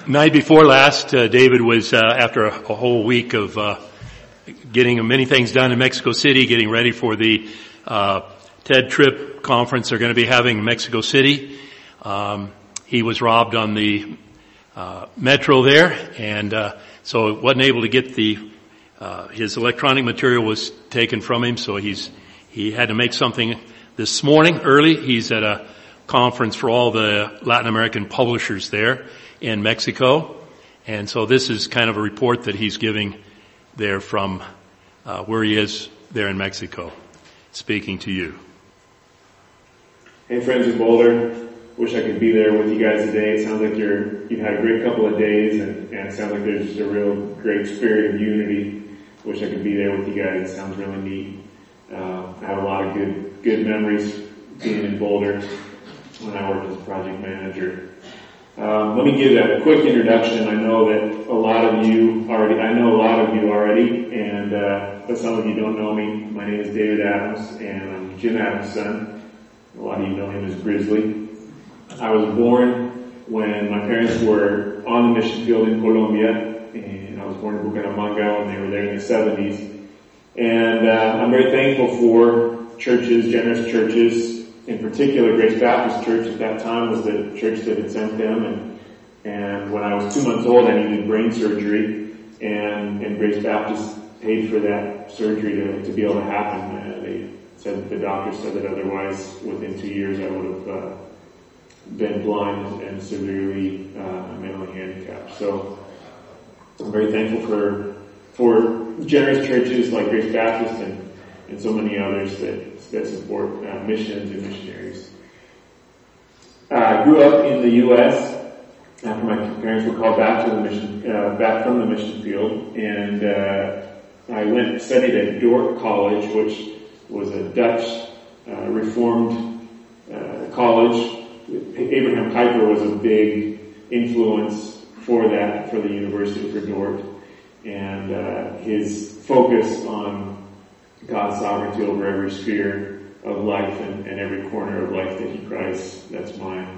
Night before last, David was, after a whole week of getting many things done in Mexico City, getting ready for the TED Trip conference they're going to be having in Mexico City. He was robbed on the metro there, and so wasn't able to get his electronic material was taken from him, so he had to make something this morning early. He's at a conference for all the Latin American publishers there in Mexico. And so this is kind of a report that he's giving there from where he is there in Mexico, speaking to you. Hey friends in Boulder, wish I could be there with you guys today. It sounds like you've had a great couple of days, and it sounds like there's just a real great spirit of unity. Wish I could be there with you guys. It sounds really neat. I have a lot of good memories being in Boulder when I worked as a project manager. Let me give a quick introduction. I know a lot of you already, and but some of you don't know me. My name is David Adams, and I'm Jim Adams' son. A lot of you know him as Grizzly. I was born when my parents were on the mission field in Colombia, and I was born in Bucaramanga when they were there in the 70s. And I'm very thankful for churches, generous churches. In particular, Grace Baptist Church at that time was the church that had sent them. And when I was 2 months old, I needed brain surgery, and Grace Baptist paid for that surgery to be able to happen. They said that the doctor said that otherwise, within 2 years, I would have been blind and severely mentally handicapped. So I'm very thankful for generous churches like Grace Baptist and so many others that support missions and missionaries. I grew up in the U.S. after my parents were called back back from the mission field, and I studied at Dordt College, which was a Dutch Reformed college. Abraham Kuyper was a big influence for the university, for Dordt, and his focus on God's sovereignty over every sphere of life and every corner of life that He Christ. That's mine.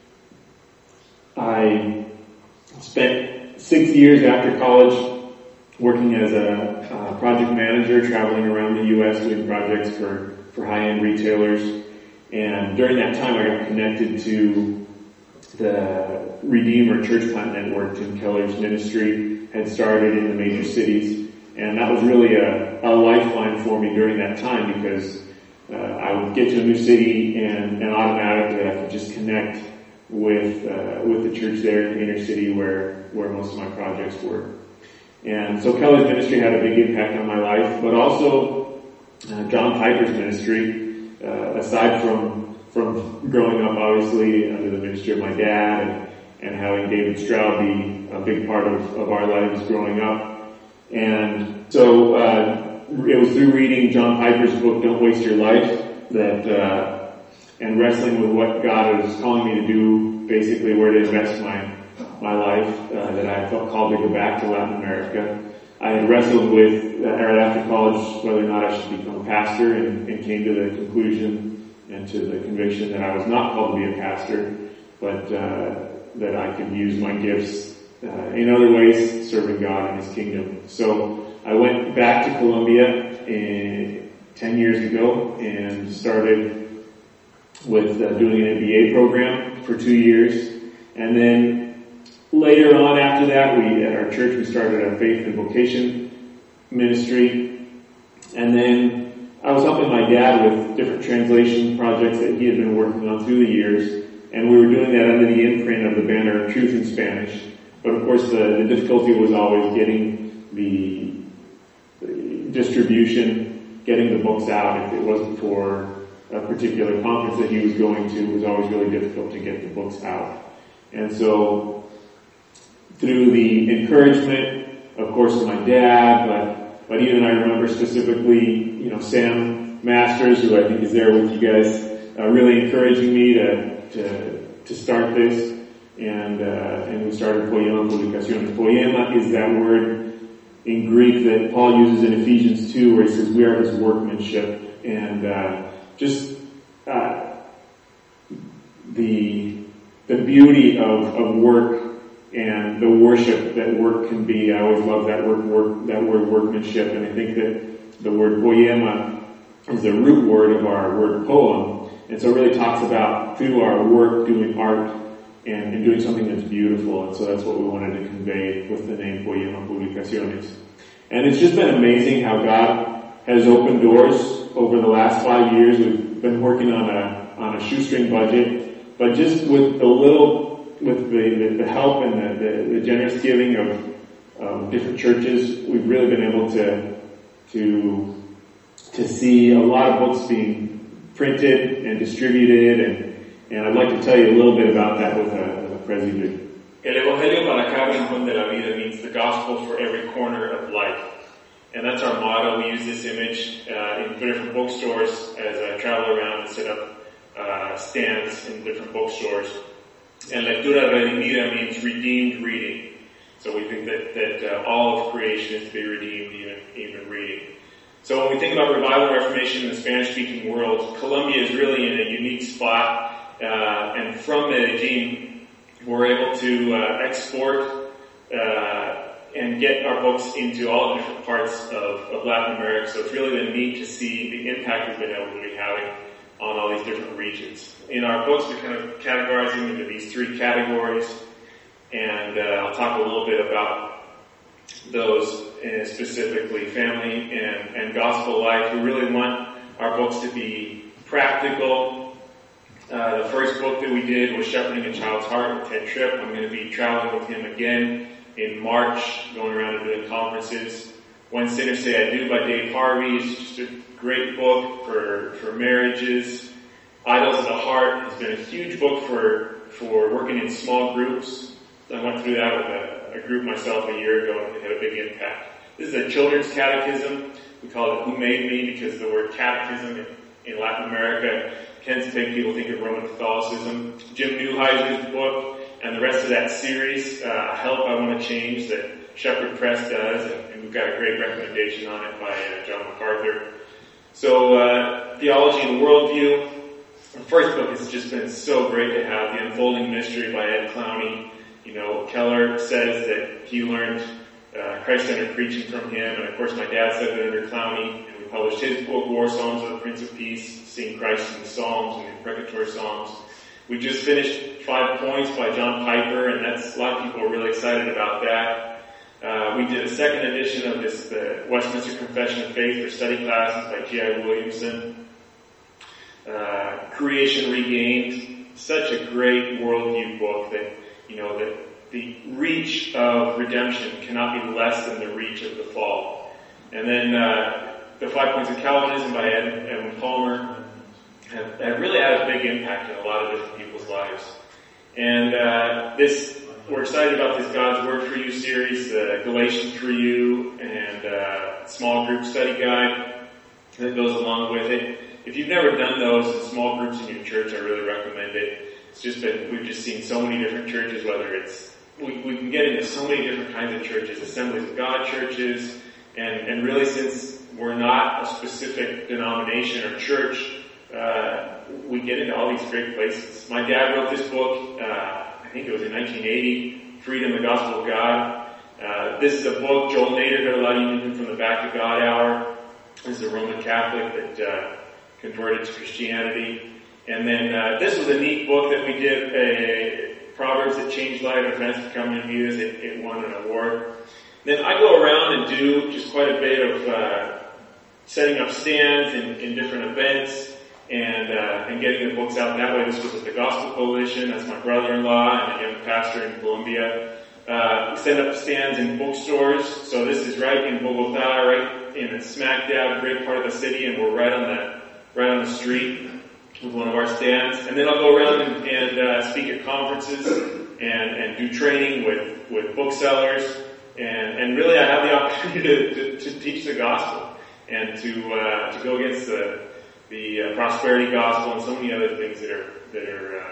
I spent 6 years after college working as a project manager, traveling around the U.S. doing projects for high-end retailers. And during that time, I got connected to the Redeemer Church Plant Network. Tim Keller's ministry had started in the major cities. And that was really a lifeline for me during that time, because I would get to a new city and automatically I could just connect with the church there in the inner city where most of my projects were. And so Keller's ministry had a big impact on my life, but also John Piper's ministry, aside from growing up obviously under the ministry of my dad and having David Stroud be a big part of our lives growing up. And so it was through reading John Piper's book, Don't Waste Your Life, and wrestling with what God was calling me to do, basically where to invest my life, that I felt called to go back to Latin America. I had wrestled with, right after college, whether or not I should become a pastor, and came to the conclusion and to the conviction that I was not called to be a pastor, but that I could use my gifts in other ways, serving God and His kingdom. So I went back to Colombia 10 years ago and started with doing an MBA program for 2 years. And then later on after that, at our church, we started a faith and vocation ministry. And then I was helping my dad with different translation projects that he had been working on through the years. And we were doing that under the imprint of the banner Truth in Spanish. But of course the difficulty was always getting the distribution, getting the books out. If it wasn't for a particular conference that he was going to, it was always really difficult to get the books out. And so through the encouragement, of course, of my dad, but even I remember specifically, Sam Masters, who I think is there with you guys, really encouraging me to start this. And we started Poema Publicaciones. Poema is that word in Greek that Paul uses in Ephesians 2, where he says we are His workmanship. And the beauty of work and and the worship that work can be. I always love that word workmanship, and I think that the word poema is the root word of our word poem, and so it really talks about through our work doing art and doing something that's beautiful, and so that's what we wanted to convey with the name Poema Publicaciones. And it's just been amazing how God has opened doors over the last 5 years. We've been working on a shoestring budget, but just with the help and the generous giving of different churches, we've really been able to see a lot of books being printed and distributed, and I'd like to tell you a little bit about that with a presbytery. El Evangelio para cada rincón de la vida means the gospel for every corner of life. And that's our motto. We use this image in different bookstores as I travel around and set up stands in different bookstores. And lectura redimida means redeemed reading. So we think that all of creation is to be redeemed, even reading. So when we think about revival and reformation in the Spanish-speaking world, Colombia is really in a unique spot. And from Medellin, we're able to export and get our books into all the different parts of Latin America. So it's really been neat to see the impact we've been able to be having on all these different regions. In our books, we kind of categorize them into these 3 categories, and I'll talk a little bit about those, specifically family and gospel life. We really want our books to be practical. The first book that we did was Shepherding a Child's Heart with Ted Tripp. I'm going to be traveling with him again in March, going around and doing conferences. When Sinners Say I Do by Dave Harvey is just a great book for marriages. Idols of the Heart has been a huge book for working in small groups. I went through that with a group myself a year ago, and it had a big impact. This is a children's catechism. We call it Who Made Me, because the word catechism in Latin America tends to make people think of Roman Catholicism. Jim Newheiser's book and the rest of that series, Help I Want to Change, that Shepherd Press does, and we've got a great recommendation on it by John MacArthur. So, Theology and Worldview. The first book has just been so great to have, The Unfolding Mystery by Ed Clowney. You know, Keller says that he learned Christ-centered preaching from him, and of course my dad said that under Clowney, and we published his book, War Psalms of the Prince of Peace, Seeing Christ in the Psalms and the Imprecatory Psalms. We just finished 5 Points by John Piper, and a lot of people are really excited about that. We did a second edition of the Westminster Confession of Faith for study classes by G.I. Williamson. Creation Regained, such a great worldview book that, that the reach of redemption cannot be less than the reach of the fall. And then the 5 Points of Calvinism by Edwin Palmer have really had a big impact in a lot of different people's lives. And we're excited about this God's Word for You series, the Galatians for You, and small group study guide that goes along with it. If you've never done those in small groups in your church, I really recommend it. We've just seen so many different churches, whether we can get into so many different kinds of churches, Assemblies of God churches, and really since we're not a specific denomination or church, we get into all these great places. My dad wrote this book, I think it was in 1980, Freedom, the Gospel of God. This is a book, Joel Nader got a lot of him from the Back to God Hour. This is a Roman Catholic that converted to Christianity. And then this was a neat book that we did, Proverbs That Changed Life, Events Becoming Views. It won an award. Then I go around and do just quite a bit of setting up stands in different events and getting the books out that way. This was at the Gospel Coalition. That's my brother-in-law and a young pastor in Colombia. We set up stands in bookstores. So this is right in Bogota, right in the smack dab great part of the city, and we're right on the street with one of our stands. And then I'll go around and speak at conferences and do training with booksellers. And really I have the opportunity to teach the gospel and to go against the prosperity gospel and so many other things that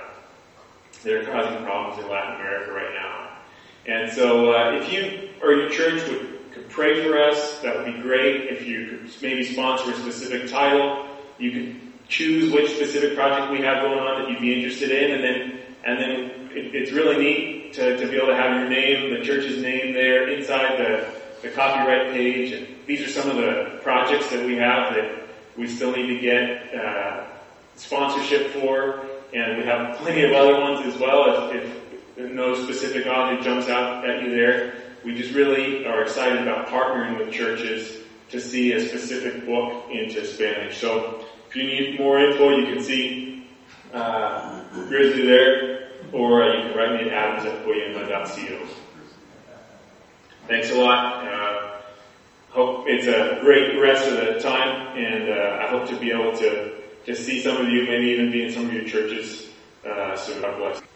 are causing problems in Latin America right now. And so if you or your church could pray for us, that would be great. If you could maybe sponsor a specific title, you could choose which specific project we have going on that you'd be interested in, and then it's really neat. to be able to have your name, the church's name there inside the copyright page. And these are some of the projects that we have that we still need to get sponsorship for, and we have plenty of other ones as well. If no specific object jumps out at you there, we just really are excited about partnering with churches to see a specific book into Spanish. So if you need more info, you can see Grizzly there, or you can write me at adams@poyema.co. Thanks a lot. Hope it's a great rest of the time, and I hope to be able to see some of you, maybe even be in some of your churches soon. God bless.